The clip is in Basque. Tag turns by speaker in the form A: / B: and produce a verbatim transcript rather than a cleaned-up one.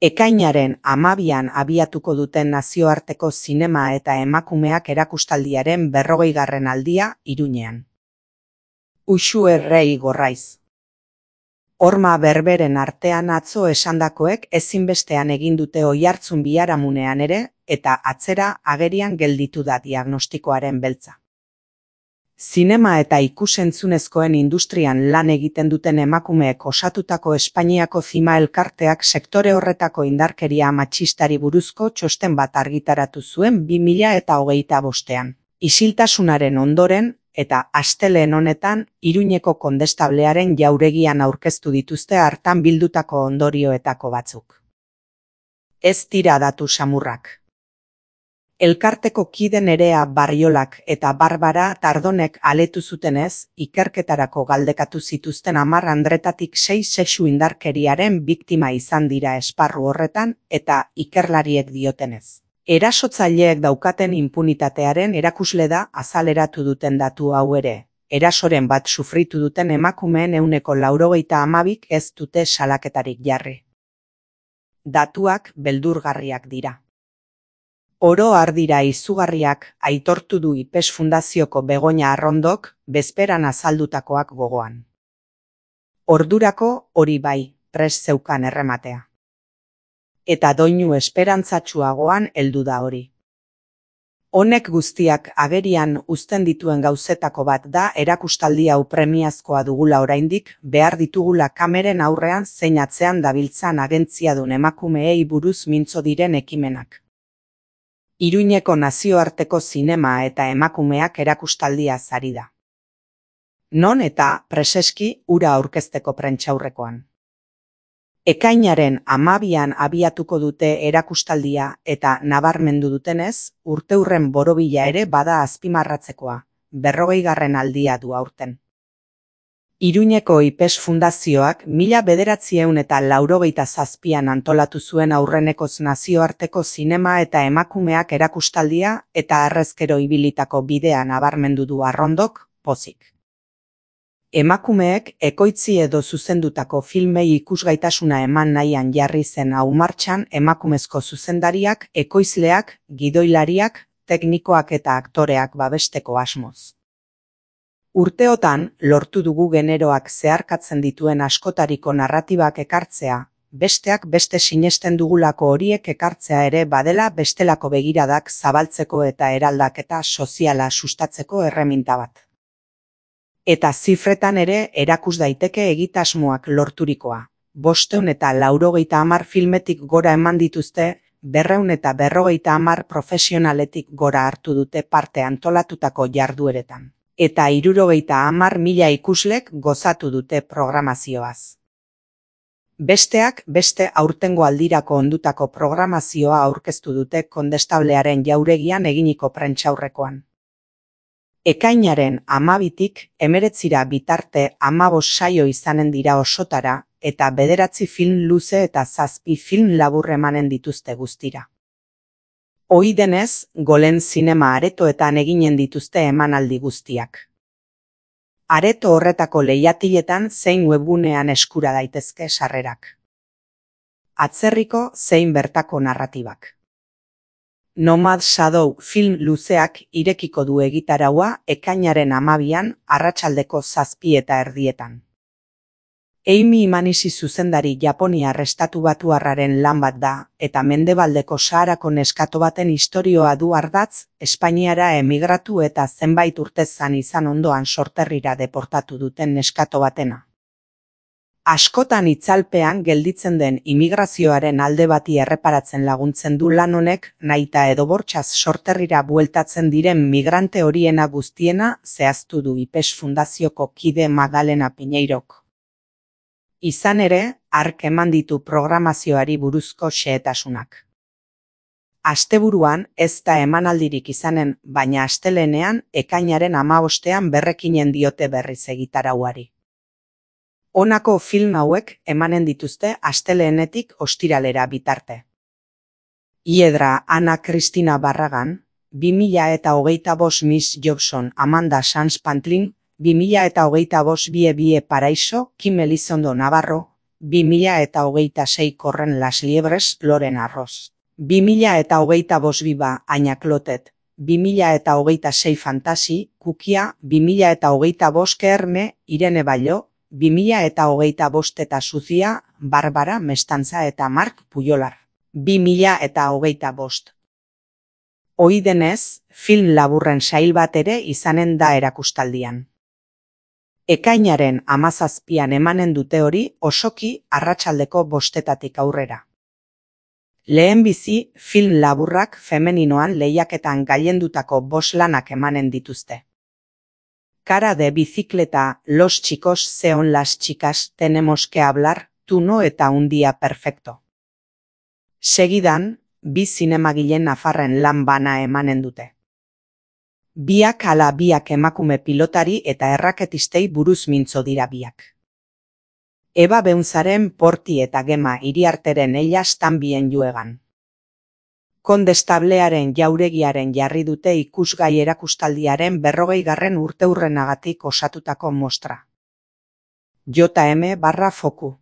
A: Ekainaren hamabian abiatuko duten nazioarteko zinema eta emakumeak erakustaldiaren berrogeigarren aldia Iruñean. Uxu Errei Gorraiz. Horma berberen artean atzo esandakoek ezinbestean egin dute oihartzun biharamunean ere, eta atzera agerian gelditu da diagnostikoaren beltza. Zinema eta ikus-entzunezkoen industrian lan egiten duten emakumeek osatutako Espainiako Zima elkarteak sektore horretako indarkeria matxistari buruzko txosten bat argitaratu zuen bi mila eta hogeita bostean. Isiltasunaren ondoren, eta astelehen honetan, Iruñeko kondestablearen jauregian aurkeztu dituzte hartan bildutako ondorioetako batzuk. Ez dira datu samurrak. Elkarteko kide Nerea Barriolak eta Barbara Tardonek aletu zutenez, ikerketarako galdekatu zituzten hamar andretatik sei sexu indarkeriaren biktima izan dira esparru horretan eta ikerlariek diotenez. Erasotzaileek daukaten impunitatearen erakusle da azaleratu duten datu hau ere. Erasoren bat sufritu duten emakumeen ehuneko laurogeita hamabik ez dute salaketarik jarri. Datuak beldurgarriak dira. Oro har dira izugarriak, aitortu du Ipes Fundazioko Begoña Arrondok, bezperan azaldutakoak gogoan. Ordurako hori bai, prest zeukan errematea. Eta doinu esperantzatsuagoan heldu da hori. Honek guztiak agerian uzten dituen gauzetako bat da erakustaldi hau premiazkoa dugula oraindik, behar ditugula kameren aurrean zein atzean dabiltzan agentziadun emakumeei buruz mintzo diren ekimenak. Iruñeko nazioarteko zinema eta emakumeak erakustaldia ari da. Non eta preseski hura aurkezteko prentsaurrekoan. Ekainaren hamabian abiatuko dute erakustaldia eta nabarmendu dutenez, urteurren borobila ere bada azpimarratzekoa, berrogeigarren aldia du aurten. Iruñeko Ipes Fundazioak mila bederatziehun eta laurogeita zazpian antolatu zuen aurrenekoz nazioarteko zinema eta emakumeak erakustaldia eta harrezkero ibilitako bidea nabarmendu du Arrondok, pozik. Emakumeek ekoitzi edo zuzendutako filmei ikusgaitasuna eman nahian jarri zen hau martxan emakumezko zuzendariak, ekoizleak, gidoilariak, teknikoak eta aktoreak babesteko asmoz. Urteotan, lortu dugu generoak zeharkatzen dituen askotariko narratibak ekartzea, besteak beste sinesten dugulako horiek ekartzea ere badela bestelako begiradak zabaltzeko eta eraldaketa soziala sustatzeko erreminta bat. Eta zifretan ere erakus daiteke egitasmoak lorturikoa. Bostehun eta laurogeita hamar filmetik gora eman dituzte, berrehun eta berrogeita hamar profesionaletik gora hartu dute parte antolatutako jardueretan. Eta hirurogeita hamar mila ikuslek gozatu dute programazioaz. Besteak beste aurtengo aldirako ondutako programazioa aurkeztu dute kondestablearen jauregian eginiko prentsaurrekoan. Ekainaren hamabitik hemeretzira bitarte hamabos saio izanen dira osotara eta bederatzi film luze eta zazpi film labur emanen dituzte guztira. Ohi denez, Golen zinema aretoetan eginen dituzte emanaldi guztiak. Areto horretako lehiatiletan zein webgunean eskura daitezke sarrerak. Atzerriko zein bertako narratibak. Nomad Shadow film luzeak irekiko du egitaraua ekainaren hamabian arratsaldeko zazpi eta erdietan. Amy Imanisi zuzendari Japoniar estatubatuarraren lan bat da, eta mendebaldeko Saharako neskato baten istorioa du ardatz, Espainiara emigratu eta zenbait urtezan izan ondoan sorterrira deportatu duten neskato batena. Askotan itzalpean gelditzen den imigrazioaren alde bati erreparatzen laguntzen du lan honek, nahita edo bortxaz sorterrira bueltatzen diren migrante horiena guztiena zehaztu du Ipes Fundazioko kide Magdalena Piñeirok. Izan ere, hark eman ditu programazioari buruzko xehetasunak. Asteburuan ez da emanaldirik izanen, baina astelehenean ekainaren hamabostean berrekinen diote berriz egitarauari. Honako film hauek emanen dituzte astelehenetik ostiralera bitarte. Hiedra Ana Cristina Barragan, bi mila eta hogeita bost Miss Jobson Amanda Sanz Pantlin, bi mila eta hogeita bost Bie Bie Paraiso, Kim Elizondo Navarro, bi mila eta hogeita sei Corren las liebres Loren Arroz. bi mila eta hogeita bost Biba Aina Clotet. bi mila eta hogeita sei Fantasi, Kukia, bi mila eta hogeita bost Kerme, Irene Ballo, bi mila eta hogeita bost eta Zuzia, Barbara Mestantza eta Mark Pujolar. bi mila eta hogeita bost. Ohi denez, film laburren sail bat ere izanen da erakustaldian. Ekainaren hamazazpian emanen dute hori osoki arratsaldeko bostetatik aurrera. Lehenbizi film laburrak femeninoan lehiaketan gailendutako bost lanak emanen dituzte. Cara de bicicleta, Los chicos son las chicas, tenemos que hablar, tú no eta un día perfecto. Segidan, bi zinemagile nafarren lan bana emanen dute. Biak ala biak emakume pilotari eta erraketistei buruz mintzo dira biak. Eba Beunzaren Porti eta Gema Iriarteren Ellas Tambien juegan. Kondestablearen jauregiaren jarri dute ikusgai erakustaldiaren berrogeigarren urteurrenagatik osatutako mostra. J M barra foku.